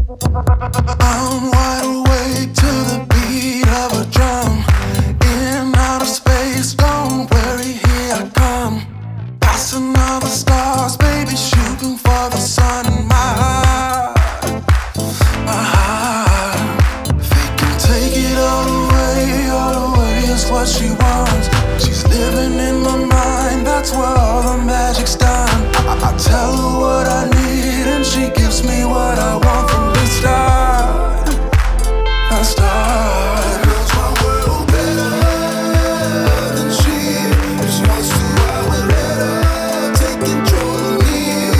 I'm wide awake to the beat of a drum. In outer space, don't worry, here I come. Passing all the stars, baby, shooting for the sun in my heart, my heart. They can take it all away is what she wants. She's living in my mind, that's where all the magic's done. I tell her what I need and she gives me what I want from the start. The start. Girls my world better than she. If she wants to, I will let her take control of me.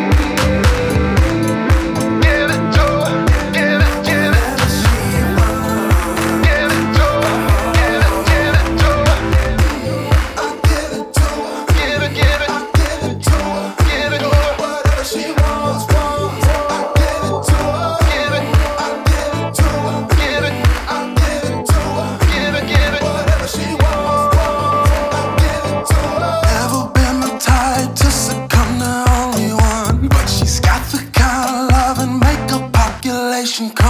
Give it to her, give it, give it. Whatever she wants. Give it to her, give it to her. I give it to her. Give it, give it. I give it to her. Give it to her. Whatever she wants, wants. I give it to her. Give it. I give it to her. Give it. I give it to her. Give it, give it. Whatever she wants, wants. I give it to her. Never been the type to succumb to only one, but she's got the kind of love and make a population.